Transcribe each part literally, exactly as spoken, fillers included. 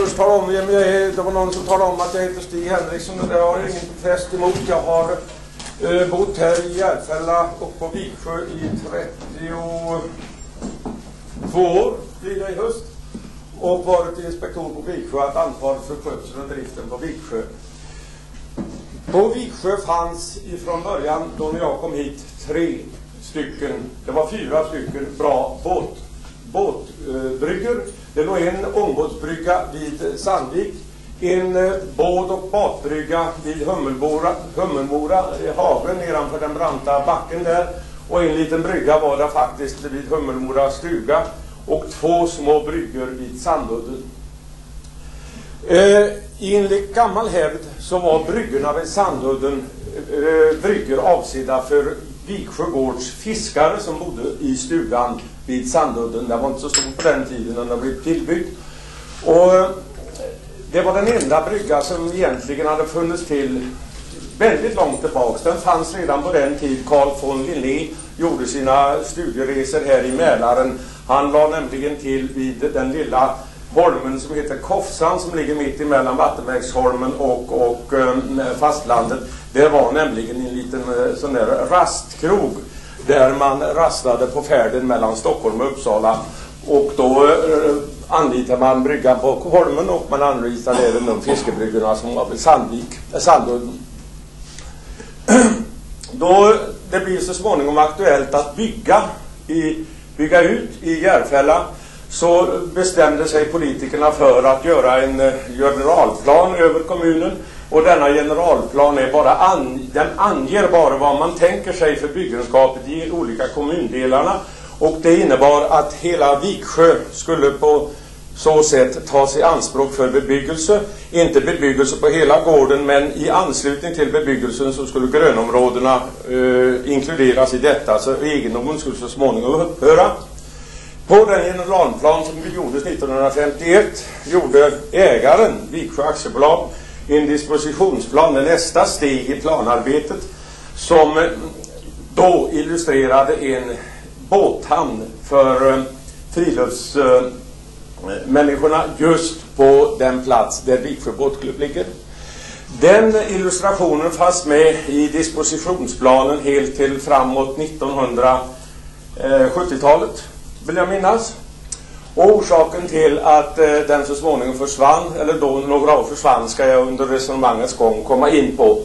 först tala om vem jag är. Det var någon som talade om att jag heter Stig Henriksson, och det har jag ingen protest emot. Jag har eh, bott här i Järfälla och på Viksjö i trettiotvå år, blir det i höst, och varit inspektor på Viksjö, att ansvaret för skötseln och driften på Viksjö. På Viksjö fanns ifrån början, då när jag kom hit, tre stycken, det var fyra stycken bra båt, båtbryggor. Eh, det låg en ångbåtsbrygga vid Sandvik, en eh, båd- och båtbrygga vid Hummelmora, Hummelmora i hagen nedanför den branta backen där, och en liten brygga var det faktiskt vid Hummelmora stuga, och två små bryggor vid Sandudden. Eh, enligt gammal hävd så var bryggorna vid Sandudden eh, bryggor avsedda för Viksjö gårds fiskare som bodde i stugan vid Sandudden. Det var inte så stort på den tiden när det blev tillbyggt. Och eh, det var den enda brygga som egentligen hade funnits till väldigt långt tillbaks. Den fanns redan på den tid Carl von Linné gjorde sina studieresor här i Mälaren. Han la nämligen till vid den lilla holmen som heter Kofsan, som ligger mitt emellan Vattenverksholmen och, och eh, fastlandet. Det var nämligen en liten eh, sån där rastkrog där man rastade på färden mellan Stockholm och Uppsala. Och då eh, anlitade man bryggan på holmen, och man anlitade även de fiskebryggorna som var vid Sandvik, eh, Sandudden. Då det blir så småningom aktuellt att bygga, i, bygga ut i Järfälla, så bestämde sig politikerna för att göra en uh, generalplan över kommunen. Och denna generalplan är bara an, den anger bara vad man tänker sig för byggenskapet i olika kommundelarna. Och det innebar att hela Viksjö skulle på så sätt tas i anspråk för bebyggelse. Inte bebyggelse på hela gården, men i anslutning till bebyggelsen så skulle grönområdena uh, inkluderas i detta. Så egendomen skulle så småningom upphöra. På den generalplan som gjordes nittonhundrafemtioett gjorde ägaren, Viksjö aktiebolag, en dispositionsplan med nästa steg i planarbetet, som då illustrerade en båthamn för friluftsmänniskorna just på den plats där Viksjö båtklubb ligger. Den illustrationen fanns med i dispositionsplanen helt till framåt nittonhundrasjuttiotalet. Vill jag minnas. Och orsaken till att eh, den så småningom försvann, eller då några år försvann, ska jag under resonemangets gång komma in på.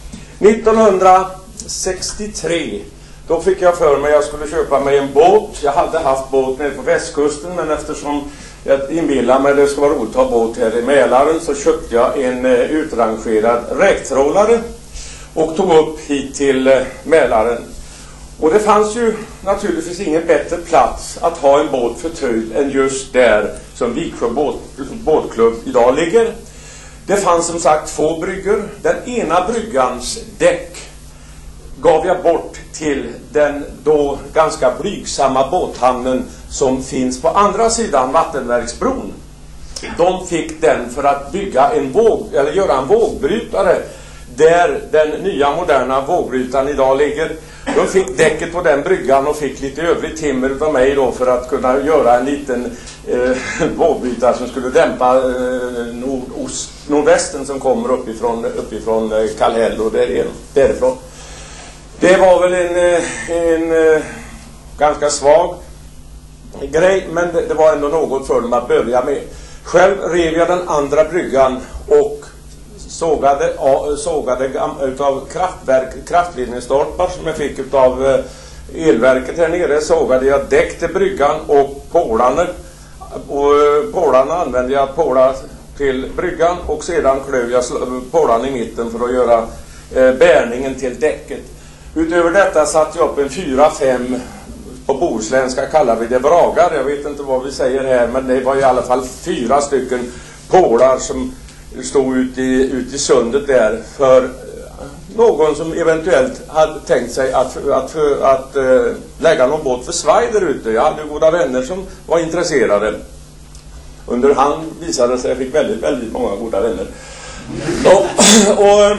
nittonhundrasextiotre, då fick jag för mig att jag skulle köpa mig en båt. Jag hade haft båt nere på västkusten, men eftersom jag inbillade mig det skulle vara roligt att ha båt här i Mälaren, så köpte jag en eh, utrangerad räktrålare och tog upp hit till eh, Mälaren. Och det fanns ju naturligtvis ingen bättre plats att ha en båt förtöjd än just där som Viksjö båt, båtklubb idag ligger. Det fanns som sagt två bryggor. Den ena bryggans däck gav jag bort till den då ganska blygsamma båthamnen som finns på andra sidan Vattenverksbron. De fick den för att bygga en våg, eller göra en vågbrytare där den nya moderna vågbrytaren idag ligger. De fick däcket på den bryggan och fick lite övrigt timmer av mig då för att kunna göra en liten eh, vågbrytare som skulle dämpa eh, nordost, nordvästen som kommer uppifrån, uppifrån eh, Kallhäll och där, därifrån. Det var väl en, en eh, ganska svag grej, men det, det var ändå något för dem att börja med. Själv rev jag den andra bryggan och sågade, sågade utav kraftverk, kraftledningsstolpar som jag fick utav elverket här nere. Sågade jag däck till bryggan och pålarna, och pålarna använde jag att påla till bryggan, och sedan klöv jag pålarna i mitten för att göra eh, bärningen till däcket. Utöver detta satte jag upp en fyra fem, på bohuslänska kallar vi det vragar, jag vet inte vad vi säger här, men det var i alla fall fyra stycken pålar som stod ute i, ut i sundet där för någon som eventuellt hade tänkt sig att, att, att, att uh, lägga någon båt för svaj där ute. Jag hade goda vänner som var intresserade. Under hand visade det sig att jag fick väldigt, väldigt många goda vänner. Och, och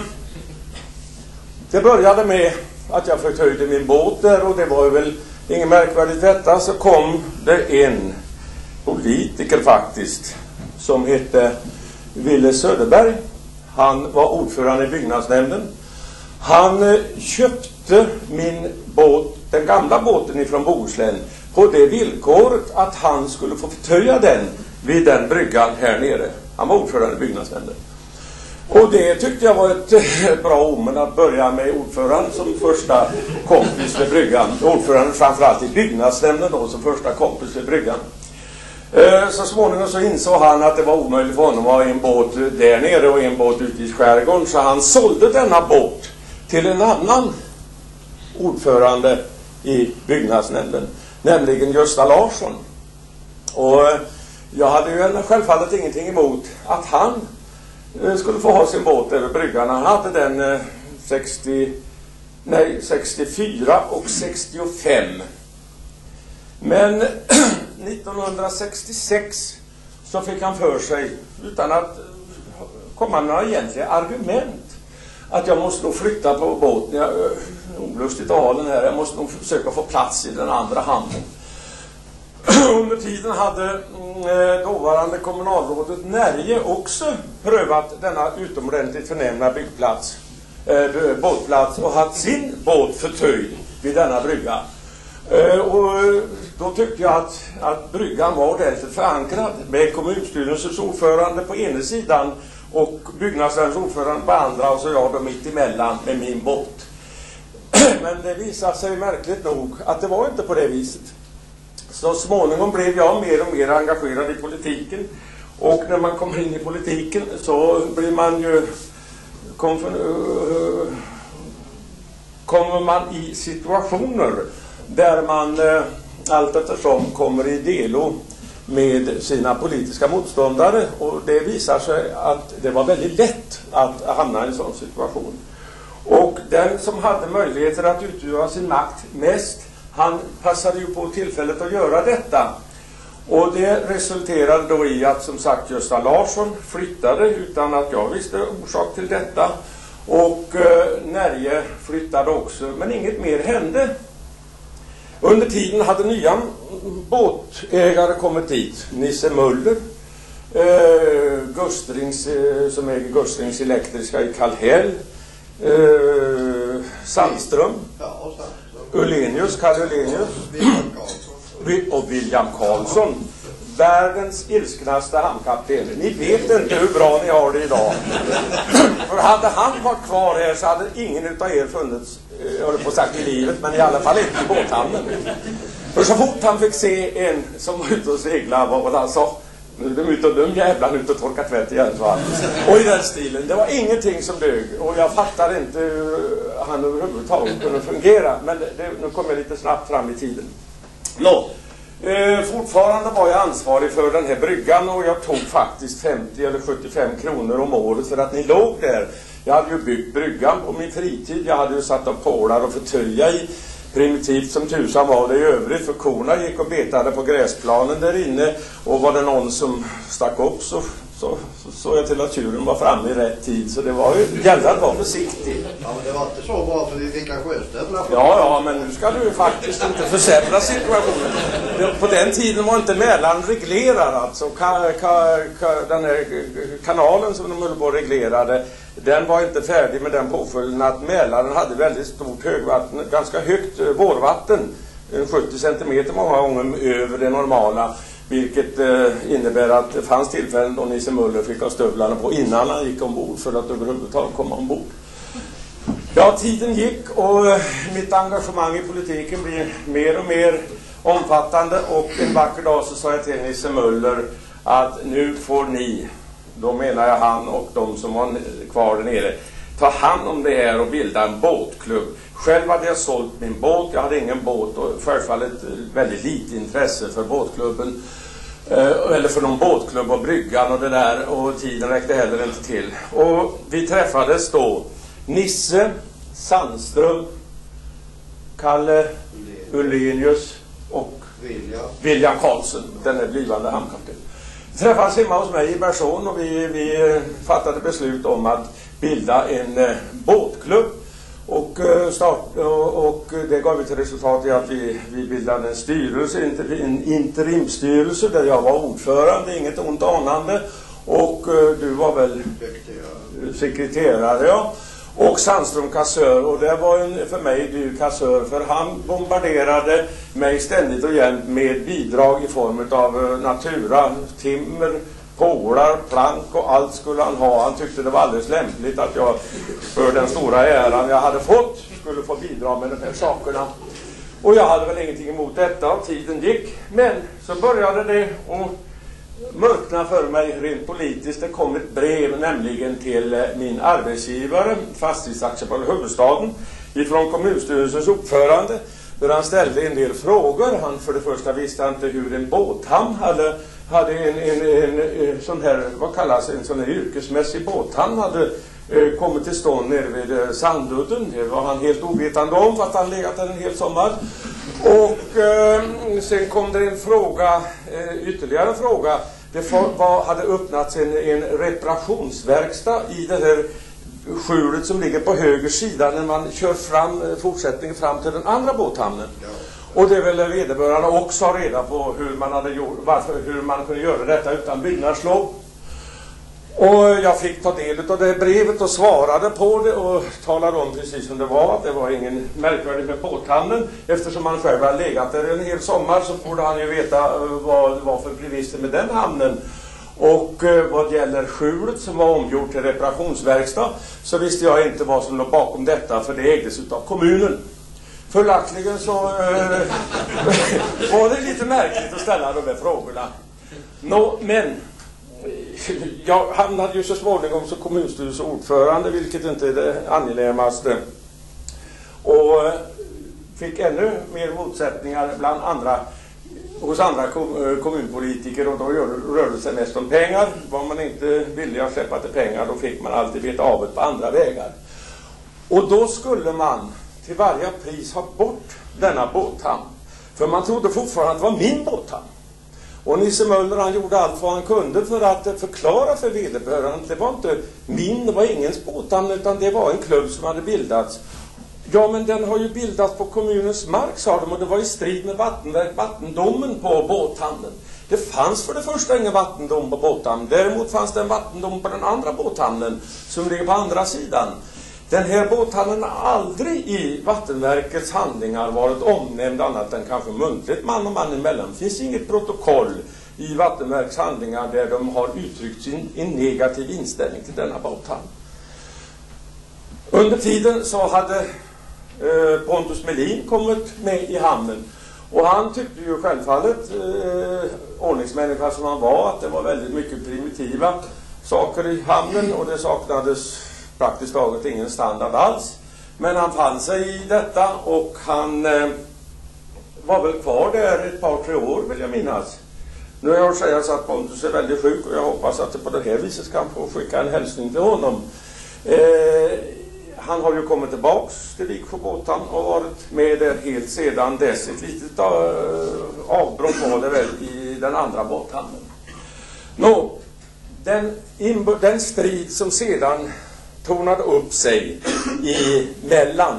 det började med att jag förtöjde min båt där, och det var väl inget märkvärdigt detta. Så kom det en politiker faktiskt som hette Ville Söderberg. Han var ordförande i byggnadsnämnden. Han eh, köpte min båt, den gamla båten ifrån Bohuslän, på det villkoret att han skulle få förtöja den vid den bryggan här nere. Han var ordförande i byggnadsnämnden. Och det tyckte jag var ett eh, bra omen att börja med ordförande som första kompis vid bryggan. Ordförande framförallt i byggnadsnämnden då som första kompis vid bryggan. Eh, så småningom så insåg han att det var omöjligt för honom att ha en båt där nere och en båt ute i skärgården. Så han sålde denna båt till en annan ordförande i byggnadsnämnden, nämligen Gösta Larsson. Och jag hade ju självfallet ingenting emot att han skulle få ha sin båt över bryggan. Han hade den sextio, nej, sextiofyra och sextiofem. Men nittonhundrasextiosex så fick han för sig, utan att komma med några egentliga argument, att jag måste nog flytta på båten. Jag är olustigt att ha den här. Jag måste nog försöka få plats i den andra handen. Under tiden hade dåvarande kommunalrådet Närje också prövat denna utomordentligt förnämliga byggplats, äh, båtplats, och haft sin båt förtöjd vid denna brygga. Uh, och då tyckte jag att, att bryggan var ordentligt förankrad med kommunstyrelsens ordförande på ena sidan och byggnadsnämndens ordförande på andra, och så jag då mitt emellan med min båt. Men det visade sig märkligt nog att det var inte på det viset. Så småningom blev jag mer och mer engagerad i politiken, och när man kommer in i politiken så blir man ju kommer man i situationer där man eh, allt eftersom kommer i delo med sina politiska motståndare, och det visar sig att det var väldigt lätt att hamna i en sån situation. Och den som hade möjligheter att utöva sin makt mest, han passade ju på tillfället att göra detta. Och det resulterade då i att, som sagt, Gösta Larsson flyttade utan att jag visste orsak till detta. Och eh, Närje flyttade också, men inget mer hände. Under tiden hade nya båtägare kommit dit. Nisse Möller, eh, Gustrings, eh, som äger Gustrings Elektriska i Kallhäll, eh, Sandström, ja, Ullenius, Karl Ullenius och William Karlsson, världens ilsknaste hamnkapten. Ni vet inte hur bra ni har det idag. För hade han varit kvar här så hade ingen utav er funnits, jag håller på sagt i livet, men i alla fall inte i båthamnen. För så fort han fick se en som var ute och segla, vad var det han sa? Nu är de ute och dum jävlar ute och torkar tvätt igen. Va? Och i den stilen, det var ingenting som dög. Och jag fattar inte hur han överhuvudtaget kunde fungera. Men det, det, nu kommer jag lite snabbt fram i tiden. Nå, eh, fortfarande var jag ansvarig för den här bryggan, och jag tog faktiskt femtio eller sjuttiofem kronor om året för att ni låg där. Jag hade ju byggt bryggan på min fritid. Jag hade ju satt upp pålar och förtöja i. Primitivt som tusan var det i övrigt, för korna gick och betade på gräsplanen där inne, och var det någon som stack upp så så såg jag till att tjuren var framme i rätt tid, så det var ju gällde att vara försiktig. Ja, men det var inte så bra för vi fick en sjöstövlar. Ja, ja, men nu ska du ju faktiskt inte försämra situationen. På den tiden var inte Mälaren reglerad, alltså ka, ka, ka, den här kanalen som de höll på att reglera, den var inte färdig med den påföljden att Mälaren hade väldigt stort högvatten, ganska högt vårvatten, sjuttio centimeter många gånger över det normala, vilket eh, innebär att det fanns tillfällen då Nisse Möller fick ha stövlarna på innan han gick ombord för att överhuvudtaget komma ombord. Ja, tiden gick, och eh, mitt engagemang i politiken blir mer och mer omfattande, och en vacker dag så sa jag till Nisse Möller att nu får ni, då menar jag han och de som var kvar där nere, ta hand om det här och bilda en båtklubb. Själv hade jag sålt min båt, jag hade ingen båt, och självfallet väldigt lite intresse för båtklubben, eller för någon båtklubb och bryggan och det där, och tiden räckte heller inte till. Och vi träffades då Nisse, Sandström, Kalle Ullenius och William, William Karlsson, den är blivande hamnkapten. Vi träffades hemma hos mig i Bersån, och vi, vi fattade beslut om att bilda en eh, båtklubb, och, eh, start, och, och det gav till resultat i att vi, vi bildade en styrelse, en interimstyrelse där jag var ordförande, inget ont anande, Och eh, du var väl sekreterare, ja. Och Sandström kassör, och det var en, för mig du kassör, för han bombarderade mig ständigt och jämt med bidrag i form av natura, timmer, pålar, plank och allt skulle han ha. Han tyckte det var alldeles lämpligt att jag för den stora äran jag hade fått skulle få bidra med de här sakerna. Och jag hade väl ingenting emot detta och tiden gick. Men så började det att mörkna för mig rent politiskt. Det kom ett brev nämligen till min arbetsgivare, Fastighetsaktiebolaget Huvudstaden, ifrån kommunstyrelsens ordförande, där han ställde en del frågor. Han för det första visste inte hur en båthamn hade, hade en, en, en, en sån här, vad kallas en sån här yrkesmässig båthamn hade eh, kommit till stånd nere vid eh, Sandudden. Det var han helt ovetande om, att han legat där en hel sommar. Och eh, sen kom det en fråga, eh, ytterligare en fråga. Det var, hade öppnats en, en reparationsverkstad i det här skjulet som ligger på höger sida när man kör fram fortsättningen fram till den andra båthamnen. Ja. Och det ville vederbörande också ha reda på hur man hade gjort, varför, hur man kunde göra detta utan byggnadslov. Och jag fick ta del av det brevet och svarade på det och talade om precis som det var. Det var ingen märkvärdig med båthamnen. Eftersom han själv hade legat där en hel sommar så borde han ju veta vad det var för premisser med den hamnen. Och eh, vad gäller skjulet som var omgjort till reparationsverkstad så visste jag inte vad som låg bakom detta, för det ägdes av kommunen. Följaktligen så eh, var det lite märkligt att ställa de här frågorna. Nå, men jag hamnade ju så småningom som kommunstyrelseordförande, vilket inte är det angelägnaste, och fick ännu mer motsättningar bland andra hos andra kommunpolitiker, och då rörde det sig mest om pengar. Var man inte villig att släppa till pengar, då fick man alltid veta av det på andra vägar. Och då skulle man till varje pris ha bort denna båthamn, för man trodde fortfarande att det var min båthamn. Och Nisse Möller, han gjorde allt vad han kunde för att förklara för vederbörande att det var inte min, det var ingens båthamn, utan det var en klubb som hade bildats. Ja, men den har ju bildats på kommunens mark, sa de, och det var i strid med vattenverk, vattendomen på båthamnen. Det fanns för det första ingen vattendom på båthamnen. Däremot fanns det en vattendom på den andra båthamnen som ligger på andra sidan. Den här båthamnen har aldrig i vattenverkets handlingar varit omnämnd annat än kanske muntligt man och man emellan. Det finns inget protokoll i vattenverkets handlingar där de har uttryckt sin en negativ inställning till denna båthamn. Under tiden så hade eh, Pontus Melin kommit med i hamnen. Och han tyckte ju självfallet, eh, ordningsmänniska som han var, att det var väldigt mycket primitiva saker i hamnen och det saknades praktiskt taget ingen standard alls. Men han fann sig i detta och han eh, var väl kvar där ett par, tre år vill jag minnas. Nu har jag säga så att Pontus är väldigt sjuk och jag hoppas att det på det här viset kan få skicka en hälsning till honom. Eh, han har ju kommit tillbaks till Viksjöbåtan och varit med där helt sedan dess. Ett litet uh, avbrott var det väl i den andra båthamnen. Nå, den, den strid som sedan tornade upp sig i mellan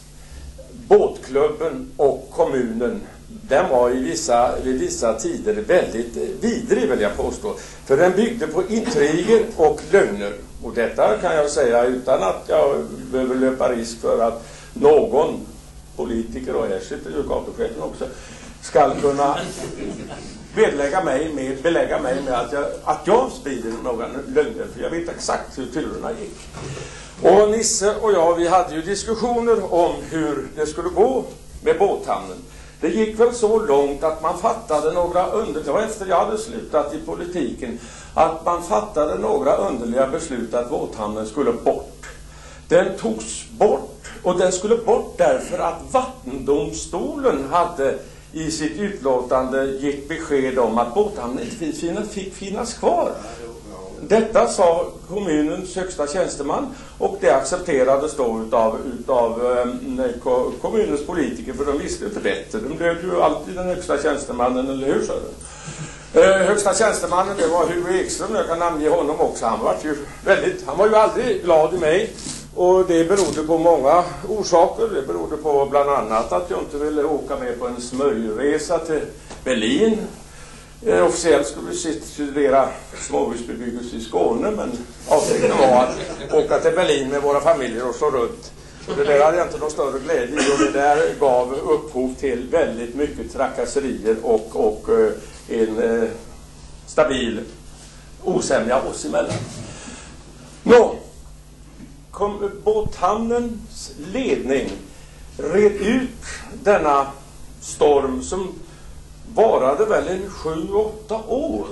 båtklubben och kommunen, den var i vissa, vid vissa tider väldigt vidrig, vill jag påstå. För den byggde på intriger och lögner. Och detta kan jag säga utan att jag behöver löpa risk för att någon politiker, och här sitter ju gatuchefen också, ska kunna belägga mig med, belägga mig med att jag, att jag sprider några lögner. För jag vet exakt hur turerna gick. Och Nisse och jag, vi hade ju diskussioner om hur det skulle gå med båthamnen. Det gick väl så långt att man fattade några under... Det var efter jag hade slutat i politiken. Att man fattade några underliga beslut att båthamnen skulle bort. Den togs bort. Och den skulle bort därför att vattendomstolen hade i sitt utlåtande gett besked om att båthamnen inte fick finnas kvar. Detta sa kommunens högsta tjänsteman och det accepterades då utav, utav eh, kommunens politiker, för de visste inte bättre. De blev ju alltid den högsta tjänstemannen, eller hur? Så eh, högsta tjänstemannen, det var Hugo Ekström, jag kan namnge honom också. Han var ju väldigt, han var ju aldrig glad i mig. Och det berodde på många orsaker. Det berodde på bland annat att jag inte ville åka med på en smörjresa till Berlin. Eh, officiellt skulle vi studera småhusbebyggelse i Skåne, men avsikten var att åka till Berlin med våra familjer och slå runt. Och det där hade jag inte någon större glädje i, och det där gav upphov till väldigt mycket trakasserier och, och eh, en eh, stabil osämja oss emellan. Nå, kom, båthamnens ledning red ut denna storm som varade väl en sju, åtta år.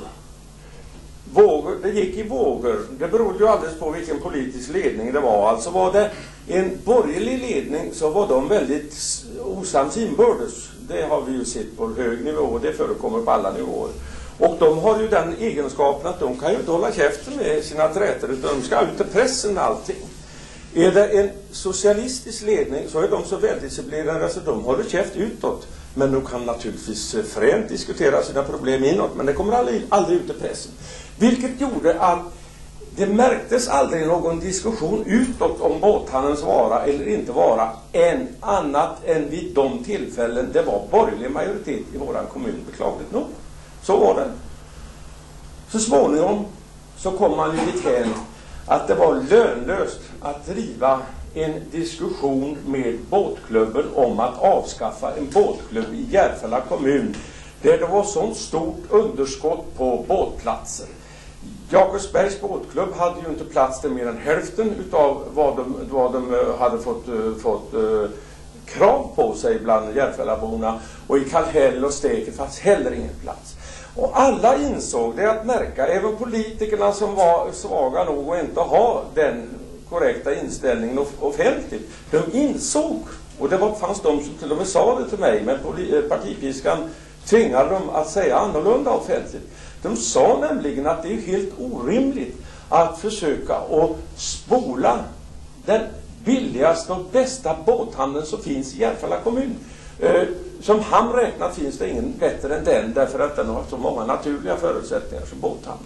Vågor, det gick i vågor. Det berodde ju alldeles på vilken politisk ledning det var. Alltså var det en borgerlig ledning så var de väldigt osams inbördes. Det har vi ju sett på hög nivå, och det förekommer på alla nivåer. Och de har ju den egenskapen att de kan ju inte hålla käften med sina trätor, utan de ska ut i pressen med allting. Är det en socialistisk ledning så är de så väldisciplinerade så de håller käft utåt. Men de kan naturligtvis fränt diskutera sina problem inåt, men det kommer aldrig, aldrig ut i pressen. Vilket gjorde att det märktes aldrig någon diskussion utåt om båthamnens vara eller inte vara, än annat än vid de tillfällen det var borgerlig majoritet i våran kommun, beklagligt nog. Så var det. Så småningom så kom man ju dithän att det var lönlöst att driva en diskussion med båtklubben om att avskaffa en båtklubb i Järfälla kommun, där det var sånt stort underskott på båtplatser. Jakobsbergs båtklubb hade ju inte plats till mer än hälften utav vad de, vad de hade fått, fått uh, krav på sig bland Järfällaborna, och i Kallhäll och Steket fanns heller ingen plats. Och alla insåg det, att märka, även politikerna som var svaga nog att inte ha den korrekta inställningen offentligt, de insåg, och det var, fanns de som till och med sa det till mig, men partipiskan tvingade dem att säga annorlunda offentligt. De sa nämligen att det är helt orimligt att försöka att spola den billigaste och bästa båthamnen som finns i Järfälla kommun. Eh, som hamn räknat finns det ingen bättre än den, därför att den har så många naturliga förutsättningar som båthamn.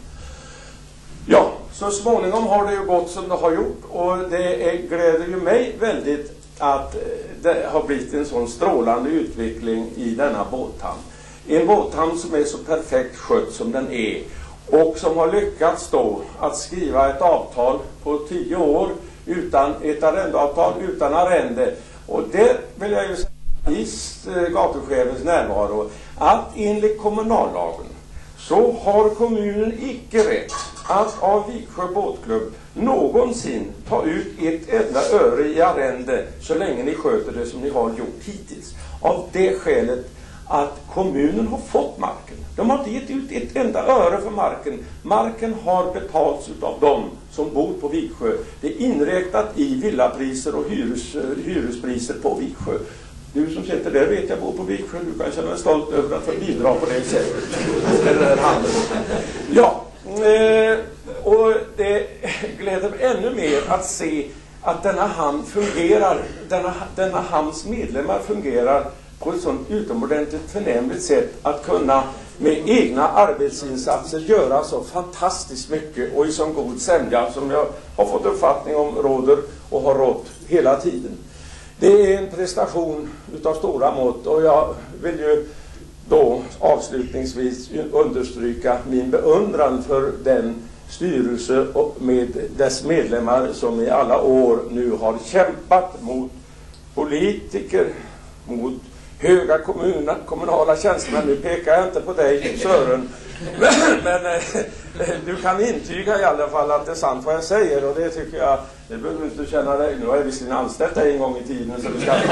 Ja, så småningom har det ju gått som det har gjort, och det är, gläder ju mig väldigt att det har blivit en sån strålande utveckling i denna båthamn. En båthamn som är så perfekt skött som den är, och som har lyckats då att skriva ett avtal på tio år utan ett arrendeavtal, utan arrende. Och det vill jag ju säga i gatuchefens närvaro, att enligt kommunallagen så har kommunen icke rätt att av Viksjö båtklubb någonsin ta ut ett enda öre i arrende så länge ni sköter det som ni har gjort hittills. Av det skälet att kommunen har fått marken. De har inte gett ut ett enda öre för marken. Marken har betalts av dem som bor på Viksjö. Det är inräknat i villapriser och hyres, hyrespriser på Viksjö. Du som sitter där vet jag bor på Viksjö. Du kan känna dig stolt över att få bidra på det sättet. Eller ja, eh, och det gläder mig ännu mer att se att denna hamn fungerar, denna, denna hamns medlemmar fungerar på ett sådant utomordentligt förnämligt sätt att kunna med egna arbetsinsatser göra så fantastiskt mycket, och i sån god sämja som jag har fått uppfattning om råder och har rått hela tiden. Det är en prestation utav stora mått, och jag vill ju då avslutningsvis understryka min beundran för den styrelse och med dess medlemmar som i alla år nu har kämpat mot politiker, mot höga kommuna, kommunala tjänstemän. Nu pekar jag inte på dig, Sören, men, men eh, du kan intyga i alla fall att det är sant vad jag säger, och det tycker jag, det behöver inte känna dig. Nu har jag visserligen anställt dig en gång i tiden, så du ska inte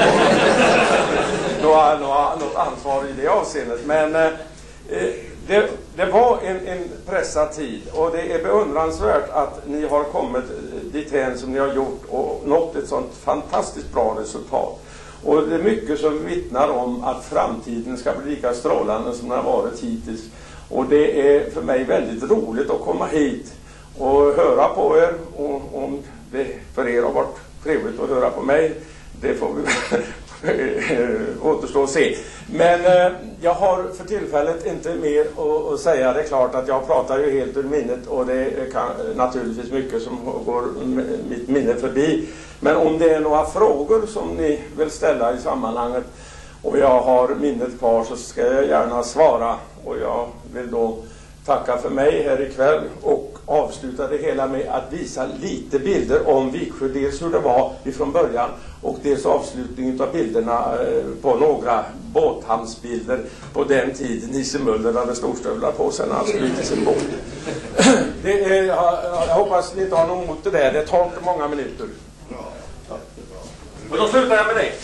ha något, något ansvar i det avseendet, men eh, det, det var en, en pressad tid, och det är beundransvärt att ni har kommit dithän som ni har gjort och nått ett sånt fantastiskt bra resultat. Och det är mycket som vittnar om att framtiden ska bli lika strålande som den har varit hittills. Och det är för mig väldigt roligt att komma hit och höra på er. Och om det för er har varit trevligt att höra på mig, det får vi återstå och se. Men eh, jag har för tillfället inte mer att, att säga. Det är klart att jag pratar ju helt ur minnet, och det är kan, naturligtvis mycket som går mitt minne förbi. Men om det är några frågor som ni vill ställa i sammanhanget och jag har minnet kvar, så ska jag gärna svara. och jag vill då tacka för mig här ikväll och avsluta det hela med att visa lite bilder om Viksjö, dels hur det var ifrån början och dels avslutningen av bilderna på några båthamnsbilder på den tiden Nisse Möller hade storstövlar på sig när han skulle ut i sin båt. Det är, jag, jag hoppas ni inte har något emot det där, det tar inte många minuter. Och då slutar jag med det.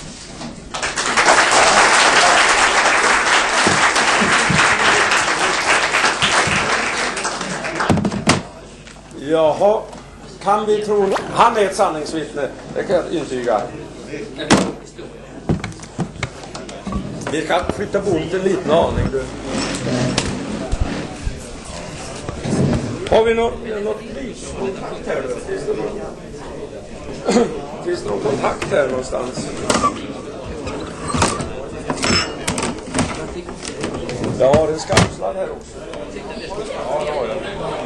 Jaha, kan vi tro... Han är ett sanningsvittne, det kan jag intyga. Vi kan flytta bort en liten aning. Du. Har vi något, något lyskontakt här? Finns det någon, finns det någon kontakt här någonstans? Jag har en skamslad här också. Ja, det har jag.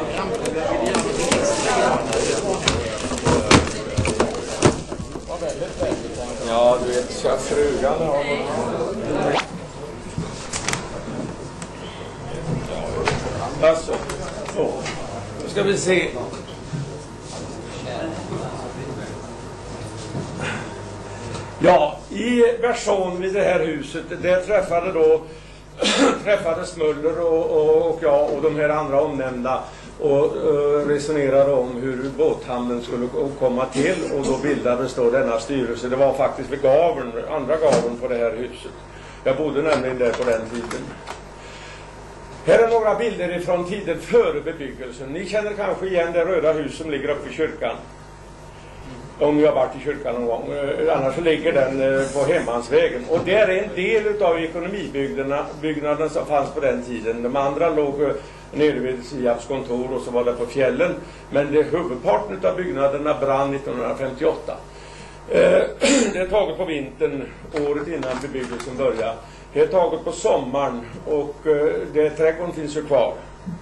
Ja, du vet, frugan har alltså, så. Nu ska vi se. Ja, i Bersån vid det här huset, där träffade då träffades Möller och, och, och jag och de här andra omnämnda och uh, resonerade om hur båthamnen skulle komma till, och då bildades då denna styrelse. Det var faktiskt vid gaveln, andra gaveln på det här huset. Jag bodde nämligen där på den tiden. Här är några bilder från tiden före bebyggelsen. Ni känner kanske igen det röda hus som ligger uppe i kyrkan. Om ni har varit i kyrkan någon gång. Annars så ligger den på Hemmansvägen. Och det är en del av ekonomibyggnaden som fanns på den tiden. De andra låg nere vid Siabs kontor och så var det på fjällen. Men det, huvudparten av byggnaderna brann nittonhundrafemtioåtta. Det är taget på vintern, året innan bebyggelsen började. Det är taget på sommaren och det, trädgården finns ju kvar.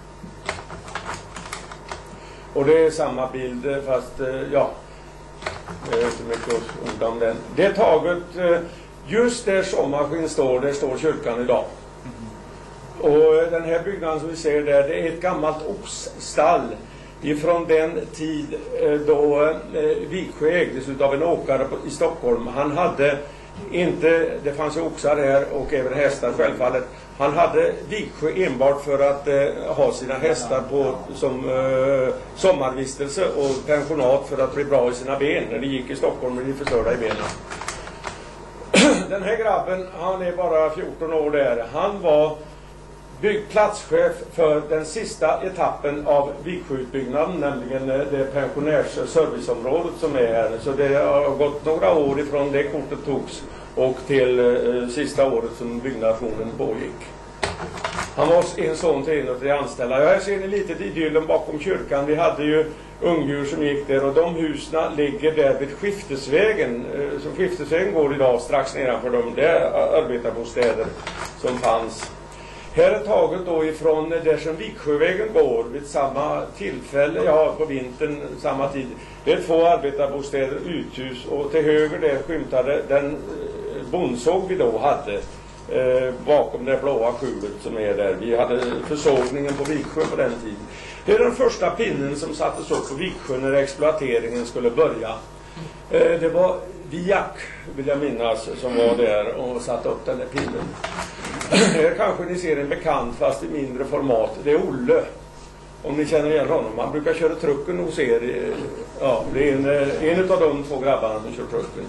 Och det är samma bild fast, ja, det är inte mycket att orda om den. Det är taget just där sommarskin står, där står kyrkan idag. Och den här byggnaden som vi ser där, det är ett gammalt oxstall ifrån den tid då Viksjö ägdes av en åkare i Stockholm. Han hade inte, det fanns ju oxar här och även hästar självfallet. Han hade Viksjö enbart för att eh, ha sina hästar på som eh, sommarvistelse och pensionat för att bli bra i sina ben. När de gick i Stockholm och de förstörda i benen. Den här grabben, han är bara fjorton år där. Han var byggplatschef för den sista etappen av Viksjöutbyggnaden, nämligen det pensionärs- serviceområdet som är här. Så det har gått några år ifrån det kortet togs och till eh, sista året som byggnationen pågick. Han var en son till en av de anställda. Jag ser ni lite idyllen bakom kyrkan. Vi hade ju ungdjur som gick där och de husna ligger där vid Skiftesvägen. Eh, som Skiftesvägen går idag strax nedanför dem. Det är arbetarbostäder som fanns. Här är taget då ifrån där som Viksjövägen går vid samma tillfälle, ja på vintern samma tid. Det är två arbetarbostäder, uthus, och till höger där skymtade den bondsåg vi då hade eh, bakom det blåa skjulet som är där. Vi hade försågningen på Viksjö på den tiden. Det är den första pinnen som sattes upp på Viksjö när exploateringen skulle börja. Eh, det var Viak, vill jag minnas, som var där och satte upp den där pinnen. Här kanske ni ser en bekant fast i mindre format. Det är Olle. Om ni känner igen honom. Han brukar köra trucken hos er. Ja, det är en, en av de två grabbarna som kör trucken.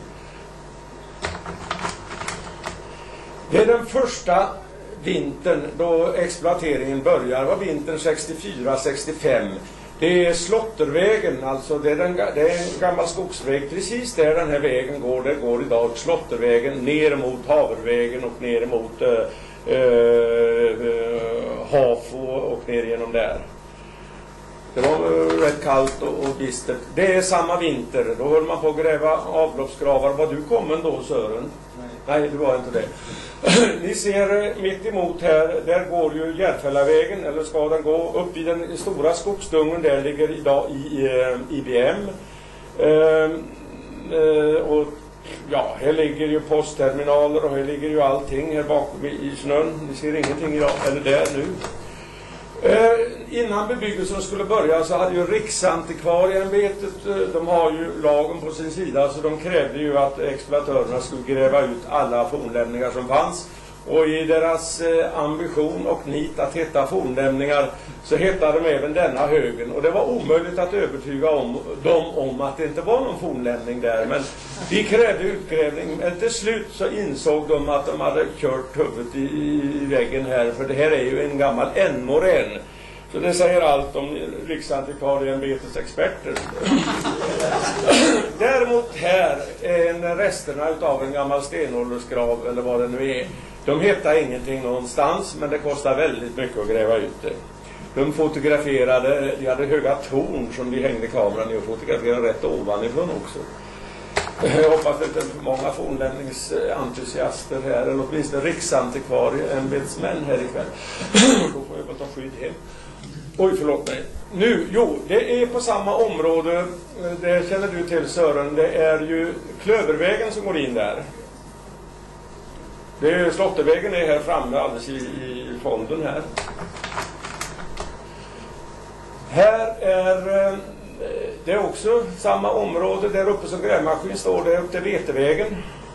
Det är den första vintern då exploateringen börjar. Det var vintern sextiofyra sextiofem. Det är Slottervägen, alltså det är, den, det är en gammal skogsväg. Precis där den här vägen går, där går idag Slottervägen ner mot Havervägen och ner mot uh, uh, Hafo och ner genom där. Det var uh, rätt kallt och, och bistert. Det är samma vinter, då höll man på att gräva avloppsgravar. Var du kommen då, Sören? Nej, det var inte det. Ni ser mitt emot här, där går ju Järfällavägen, eller ska den gå upp i den stora skogsdungen, där ligger idag i, i I B M. Eh, och ja, här ligger ju postterminaler och här ligger ju allting här bakom i snön. Ni ser ingenting idag, eller där nu. Eh, innan bebyggelsen skulle börja så hade ju Riksantikvarieämbetet, eh, de har ju lagen på sin sida, så de krävde ju att exploatörerna skulle gräva ut alla fornlämningar som fanns. Och i deras eh, ambition och nit att hitta fornlämningar så hittade de även denna högen. Och det var omöjligt att övertyga om, dem om att det inte var någon fornlämning där. Men de krävde utgrävning. Men till slut så insåg de att de hade kört huvudet i, i väggen här. För det här är ju en gammal ändmorän. Så det säger allt om Riksantikvarieämbetets experter. Däremot här är resterna av en gammal stenåldersgrav eller vad det nu är. De hittar ingenting någonstans, men det kostar väldigt mycket att gräva ut det. De fotograferade, de hade höga torn som de hängde kameran i och fotograferade rätt ovanifrån också. Jag hoppas att det inte är för många fornlämningsentusiaster här, eller åtminstone Riksantikvarieämbetsmän här ikväll. Då får jag bara ta skydd hem. Oj, förlåt mig. Nu, jo, det är på samma område, det känner du till Sören, det är ju Klövervägen som går in där. Det är Slottervägen är här framme alldeles i, i fonden här. Här är det är också samma område där uppe som grävmaskin står, det upp till Vetevägen.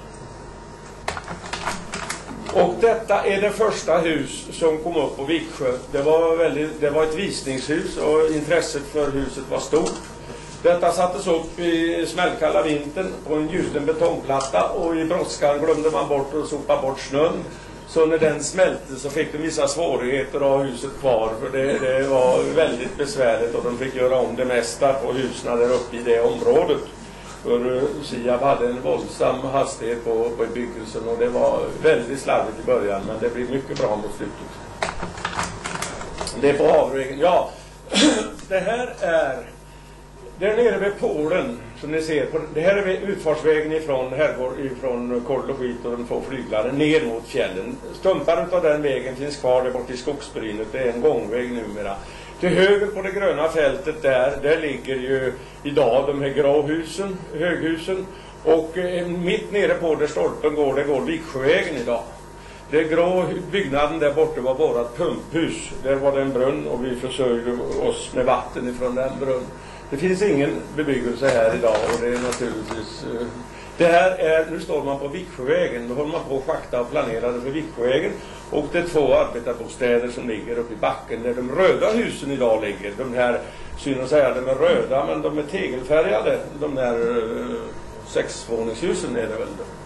Och detta är det första hus som kom upp på Viksjö. Det var, väldigt, det var ett visningshus och intresset för huset var stort. Detta sattes upp i smällkalla vintern på en gjuten betongplatta och i brådskan glömde man bort att sopa bort snön. Så när den smälte så fick de vissa svårigheter att ha huset kvar, för det, det var väldigt besvärligt och de fick göra om det mesta på husen där uppe i det området. För Siab hade en våldsam hastighet på, på byggelsen och det var väldigt slarvigt i början, men det blev mycket bra mot slutet. Det är på Havrevägen. Ja, det här är där nere vid Polen som ni ser på, det här är utfartsvägen ifrån Herrgård, ifrån Kål och Skit och de två flyglarna ner mot fjällen. Stumpar av den vägen finns kvar där bort i skogsbrynet. Det är en gångväg numera. Till höger på det gröna fältet där, där ligger ju idag de här gråhusen, höghusen. Och eh, mitt nere på där stolpen går, det går Viksjövägen idag. Det grå byggnaden där borta var vårat pumphus. Där var det en brunn och vi försörjde oss med vatten ifrån den brunn. Det finns ingen bebyggelse här idag och det är naturligtvis... Uh, det här är, nu står man på Viksjövägen, då håller man på att schakta och planerade för Viksjövägen. Och det är två arbetarbostäder som ligger uppe i backen där de röda husen idag ligger. De här, synd att säga, de är röda men de är tegelfärgade. De där uh, sexvåningshusen är det väl då.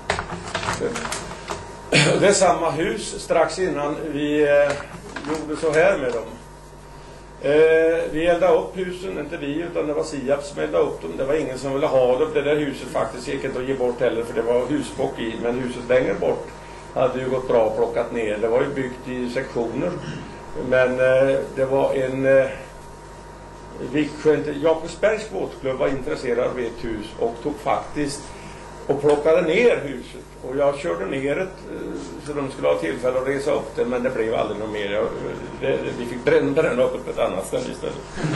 Det är samma hus strax innan vi uh, gjorde så här med dem. Eh, vi eldade upp husen, inte vi utan det var Siab som eldade upp dem. Det var ingen som ville ha dem. Det där huset faktiskt gick inte att ge bort heller för det var husbock i. Men huset längre bort hade ju gått bra och plockat ner. Det var ju byggt i sektioner. Men eh, det var en eh, Viksjö, Jakobsbergs båtklubb var intresserad av ett hus och tog faktiskt och plockade ner huset. Och jag körde ner det så de skulle ha tillfälle att resa upp det, men det blev aldrig något mer. Jag, det, vi fick bränna, bränna upp på ett annat ställe istället.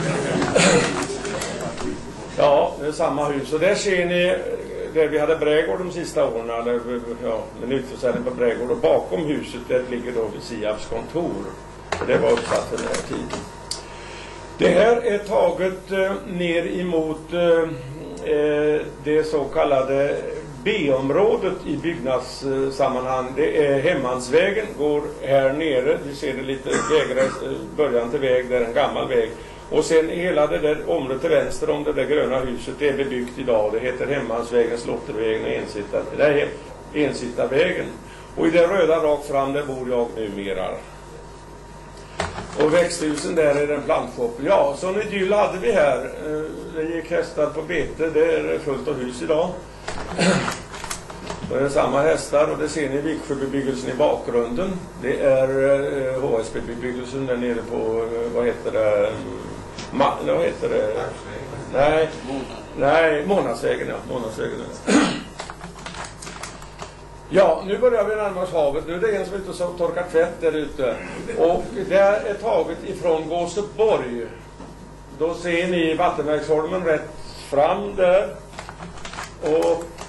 Ja, det är samma hus. Och där ser ni där vi hade brädgård de sista åren, eller ja, en utförsäljning på brädgård. Och bakom huset där ligger då Siabs kontor. Och det var uppsatt för den här tiden. Det här är taget eh, ner emot eh, det så kallade B-området i byggnadssammanhang. Det är Hemmansvägen, går här nere. Vi ser det lite vägrest, början till väg, där är en gammal väg. Och sen hela det där området till vänster om det där gröna huset, det är bebyggt idag. Det heter Hemmansvägen, Slottervägen och Ensittar. Det är Ensittarvägen. Och i det röda rakt fram där bor jag numera. Och växthusen där är en plantshop. Ja, sån idyll hade vi här. Det gick hästar på bete. Det är fullt av hus idag. Det är samma hästar och det ser ni Viksjöbebyggelsen i bakgrunden. Det är H S B-bebyggelsen där nere på, vad heter det? Ma, vad heter det? Nej, nej, Månadsvägen, ja. Månadsvägen, ja. Ja, nu börjar vi närma oss havet. Nu är det en som är ute och torkar tvätt där ute. Och det är taget ifrån Gåseborg. Då ser ni Vattenverksholmen rätt fram där. Och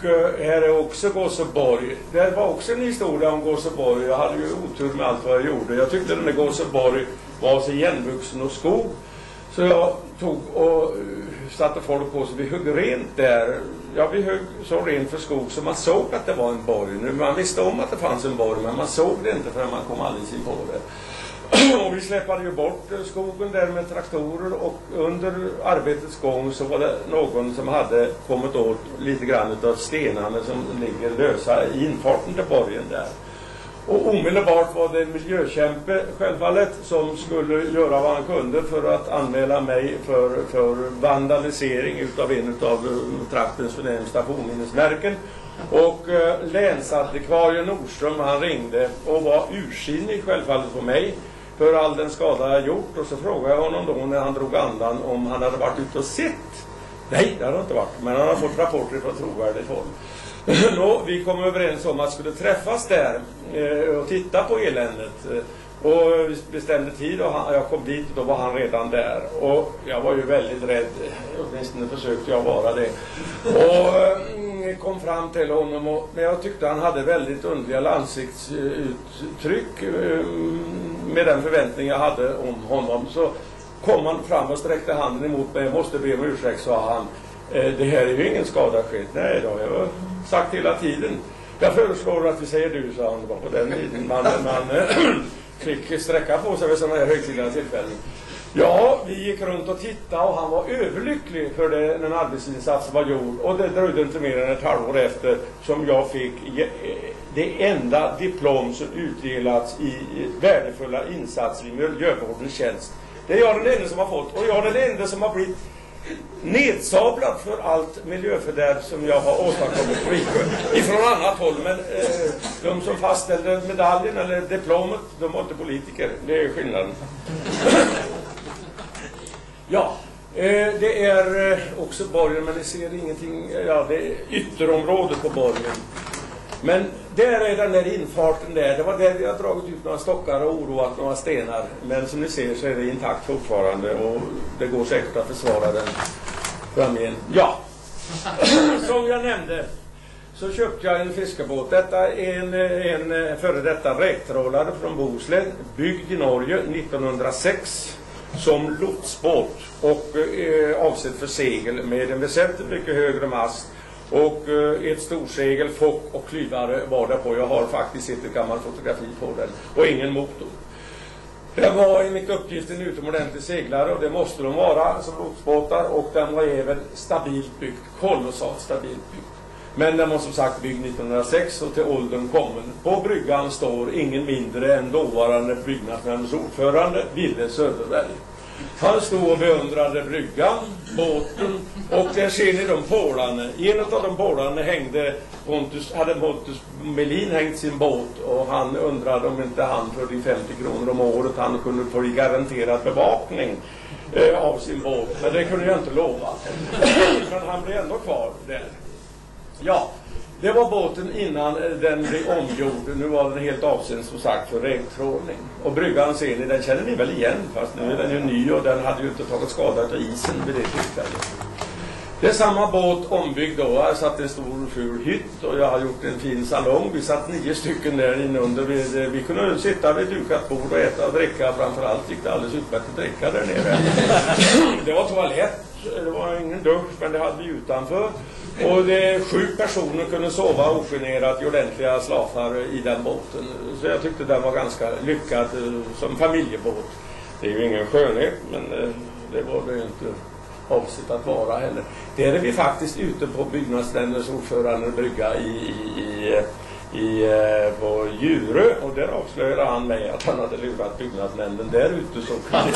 uh, här är också Gåseborg. Det var också en historia om Gåseborg. Jag hade ju otur med allt vad jag gjorde. Jag tyckte den där Gåseborg var så igenvuxen och skog. Så jag tog och uh, satte folk på sig. Vi högg rent där. Ja, vi högg så rent för skog så man såg att det var en borg. Nu, man visste om att det fanns en borg, men man såg det inte förrän man kom alldeles in på det. Och vi släppade ju bort skogen där med traktorer, och under arbetets gång så var det någon som hade kommit åt lite grann av stenarna som ligger lösa i infarten till borgen där. Och omedelbart var det en miljökämpe självfallet som skulle göra vad han kunde för att anmäla mig för, för vandalisering utav en av traktens förnämsta fornminnesmärken. Och eh, länsadekvarien Nordström, han ringde och var ursinnig självfallet på mig för all den skada jag gjort. Och så frågade jag honom då när han drog andan om han hade varit ute och sett. Nej, det hade han inte varit, men han har fått rapporter från trovärdigt håll. Nå, vi kom överens om att skulle träffas där eh, och titta på eländet. Och vi bestämde tid och han, jag kom dit och då var han redan där. Och jag var ju väldigt rädd, åtminstone försökte jag vara det. Och eh, kom fram till honom, och när jag tyckte han hade väldigt underliga ansiktsuttryck eh, med den förväntning jag hade om honom, så kom han fram och sträckte handen emot mig. Jag måste be om ursäkt, sa han. Det här är ju ingen skada skett. Nej då, jag har sagt hela tiden. Jag föreslår att vi säger du, sa han. På den tiden man, man fick sträcka på sig vid sådana här högtidliga tillfällen. Ja, vi gick runt och tittade och han var överlycklig för det, den arbetsinsats var gjord. Och det dröjde inte mer än ett halvår efter som jag fick det enda diplom som utdelats i värdefulla insatser i miljövårdens tjänst. Det är jag den enda som har fått, och jag är den enda som har blivit nedsablad för allt miljöfördärv som jag har åstadkommit på Viksjö ifrån annat håll. Men eh, de som fastställde medaljen eller diplomet, de var inte politiker. Det är skillnaden. Ja, eh, det är eh, också borgen, men det ser ingenting. Ja, det är ytterområdet på borgen. Men där är den där infarten där. Det var där vi har dragit ut några stockar och oroat några stenar. Men som ni ser så är det intakt fortfarande. Och det går säkert att försvara den framgent. Ja, som jag nämnde så köpte jag en fiskebåt. Detta är en, en före detta räktrålare från Bohuslän. Byggd i Norge nittonhundrasex som lotsbåt. Och eh, avsedd för segel med en väsentligt mycket högre mast. Och eh, ett storsegel, fock och klyvare var det på. Jag har faktiskt sett ett gammalt fotografi på den. Och ingen motor. Det var enligt uppgift en utomordentlig seglare, och det måste de vara som lotsbåtar. Och den var även stabilt byggd, kolossalt stabilt byggd. Men den var som sagt byggd nittonhundrasex och till åldern kommen. På bryggan står ingen mindre än dåvarande byggnadsnämndens ordförande Ville Söderberg. Han stod och beundrade bryggan, båten, och där ser ni de pålarna. I en av de pålarna hängde Pontus, hade Pontus Melin hängt sin båt, och han undrade om inte han för de femtio kronor om året han kunde få garanterad bevakning eh, av sin båt. Men det kunde jag inte lova. Men han blev ändå kvar där. Ja, det var båten innan den blev omgjord. Nu var den helt avsedd som sagt för räktrålning. Och bryggan ser ni, den känner ni väl igen, fast nu är den ju ny och den hade ju inte tagit skada av isen vid det tillfället. Det är samma båt ombyggd då. Jag satt en stor ful hytt och jag har gjort en fin salong. Vi satt nio stycken där inne under. Vi, vi kunde sitta vid dukat bord och äta och dricka. Framförallt gick det alldeles utmärkt att dricka där nere. Det var toalett. Det var ingen dusch, men det hade vi utanför. Och det, sju personer kunde sova ogenerat i ordentliga slafar i den båten. Så jag tyckte den var ganska lyckad som familjebåt. Det är ju ingen skönhet, men det var det inte avsett att vara heller. Där är vi faktiskt ute på byggnadsnämndens ordförande brygga i, i, i, i på Djurö, och där avslöjade han mig att han hade lurat byggnadsnämnden där ute. Så han,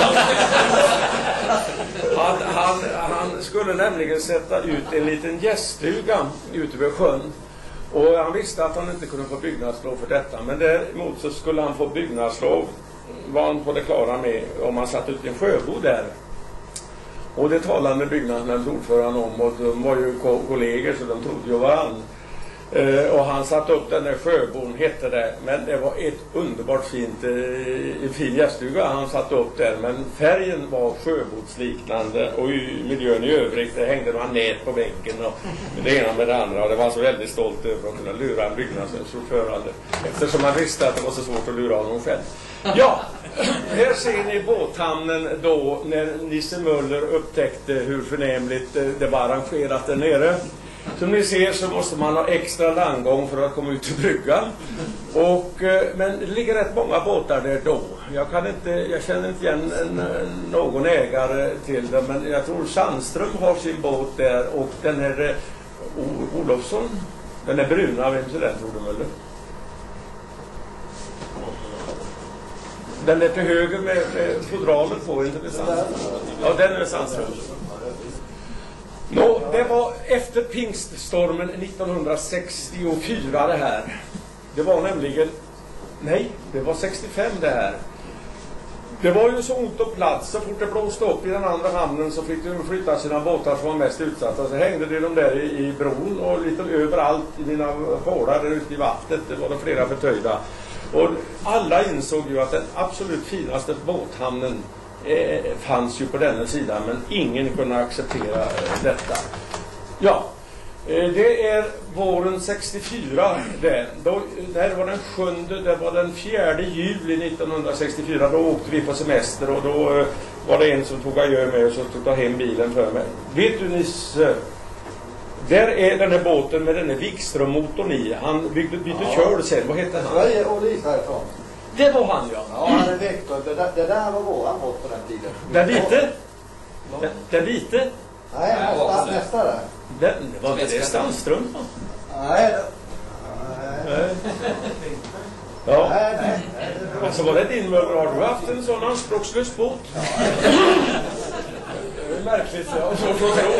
han, han skulle nämligen sätta ut en liten gäststuga ute vid sjön. Och han visste att han inte kunde få byggnadslov för detta. Men däremot så skulle han få byggnadslov, var han på det klara med, om han satt ut en sjöbod där. Och det talade byggnadsnämndens ordförande om, och de var ju kollegor så de trodde ju varann. Eh, och han satte upp den där Sjöbon, hette det. Men det var ett underbart fint, eh, en fin gäststuga han satte upp där. Men färgen var sjöbotsliknande och i miljön i övrigt, det hängde några nät på väggen och det ena med det andra. Och det var så väldigt stolt över att kunna lura en byggnadsordförande. Eftersom man visste att det var så svårt att lura honom själv. Ja, här ser ni båthamnen då när Nisse Möller upptäckte hur förnämligt det var arrangerat där nere. Som ni ser så måste man ha extra landgång för att komma ut till bryggan. Och, men det ligger rätt många båtar där då. Jag, kan inte, jag känner inte igen en, någon ägare till det, men jag tror Sandström har sin båt där och den här O- Olofsson, den är bruna, vem ser den tror du Möller? Den är till höger med, med fodralet på, inte det Sandström? Ja, den är Sandström. Nå, det var efter pingststormen nittonhundrasextiofyra det här. Det var nämligen, nej, det var sextiofem det här. Det var ju så ont och plats, så fort det blåste upp i den andra hamnen så fick de flytta sina båtar som var mest utsatta. Så hängde det de där i, i bron och lite överallt i dina hårdar där ute i vattnet. Det var det flera förtöjda. Och alla insåg ju att den absolut finaste båthamnen eh, fanns ju på denna sidan, men ingen kunde acceptera eh, detta. Ja, eh, det är våren sextiofyra där. Då, där var den sjunde, det var den fjärde juli nittonhundrasextiofyra. Då åkte vi på semester och då eh, var det en som tog adjö med och så tog ta hem bilen för mig. Vet du Nisse? Där är den här båten med den här Wikström-motorn i. Han byggde, byggde ja. köl sen. Vad heter han? Sverige och Lisarifrån. Det var han, ja. Ja, han är Viktor. Det, där- det där var våran båt på den tiden. Den vite? Den, den vite? Nej, nästa, nästa där. Den, var det det Sandström? Nej, det... Nej. Ja. Nej, nej, nej. det- Alltså var det din Möller? Har du haft en sån anspråkslös båt? Det är märkligt, ja. Så får tro.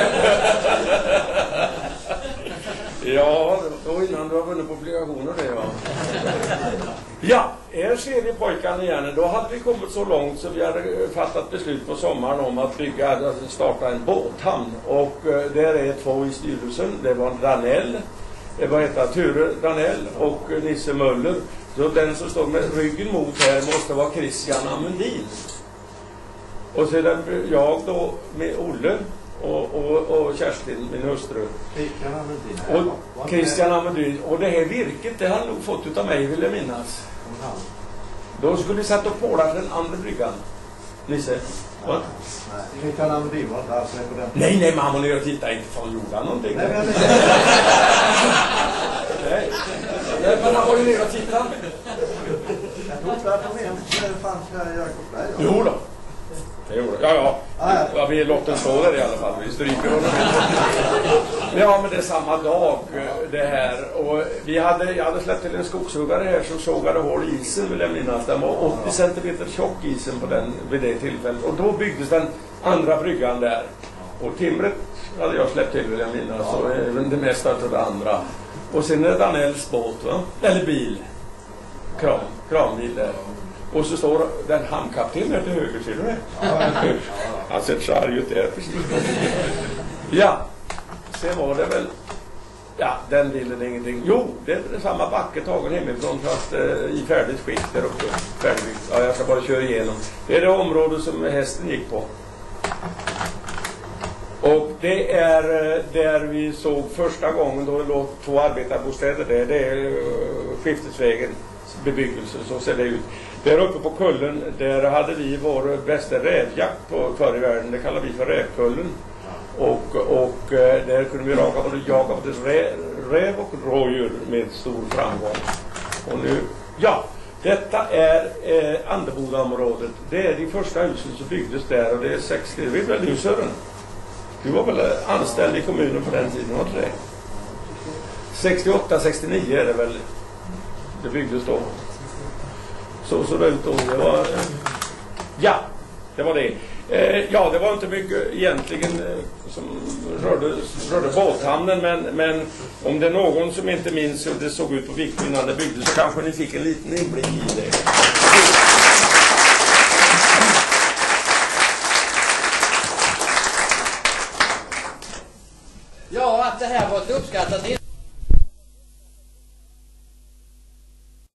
Ja, då innan du har vunnit publikationer det, ja. Ja, här ser vi pojkarna igen. Då hade vi kommit så långt så vi hade fattat beslut på sommaren om att bygga, alltså starta en båthamn. Och eh, där är två i styrelsen. Det var Danell, det var heter Ture Danell och Nisse Möller. Så den som står med ryggen mot här måste vara Christian Amundin. Och sedan jag då med Olle och, och, och Kerstin, min hustru. Och Christian Amundin. Och det här virket, det har han nog fått utav mig, vill jag minnas. Då skulle vi sätta upp pålar den andra bryggan. Nisse? Vad? Christian Amundin var inte alls med på den. Nej, nej, mamma, nu jag tittar inte från jorden någonting. Nej, men... Nej. Nej, men han var ju ner och tittade. Jag tror inte att de ens fanns här i Jakob Berg. Jo då. Det gjorde det. Ja, ja. Ja, vi låter stå där i alla fall. Vi stryker honom. Ja, men det är samma dag det här. Och vi hade, jag hade släppt till en skogshuggare här som sågade hål i isen, vill jag minnas. Den var åttio centimeter tjock isen på den vid det tillfället. Och då byggdes den andra bryggan där. Och timret hade jag släppt till, vill jag minnas. Och även det mesta av det andra. Och sen är det Danells båt, va? Eller bil. Kram, krambil där. Och så står den hamnkapten här till höger, ser du det? Han ser så arg ut där, precis. Ja, sen var det väl... Ja, den bilden är ingenting. Jo, det är samma backe tagen hemifrån fast eh, i färdigt skick där uppe. Färdigt. Ja, jag ska bara köra igenom. Det är det område som hästen gick på. Och det är där vi såg första gången då det låg två arbetarbostäder där. Det är uh, Skiftesvägen bebyggelse, så ser det ut. Där uppe på kullen, där hade vi vår bästa rävjakt på förr i världen. Det kallar vi för rävkullen. Och, och där kunde vi jaga både, jaga både rä, räv och rådjur med stor framgång. Och nu, ja, detta är eh, Andebodaområdet. Det är de första husen som byggdes där och det är sextio, det vet väl du Sören? Du var väl anställd i kommunen på den tiden, var det det? sextioåtta sextionio är det väl det byggdes då. Så så det ut då. Det var, ja, det var det. Eh, ja, det var inte mycket egentligen eh, som rörde, rörde båthamnen, men, men om det är någon som inte minns hur det såg ut på Viktor innan det byggdes så kanske ni fick en liten inblick i det. Ja, att det här var ett uppskattat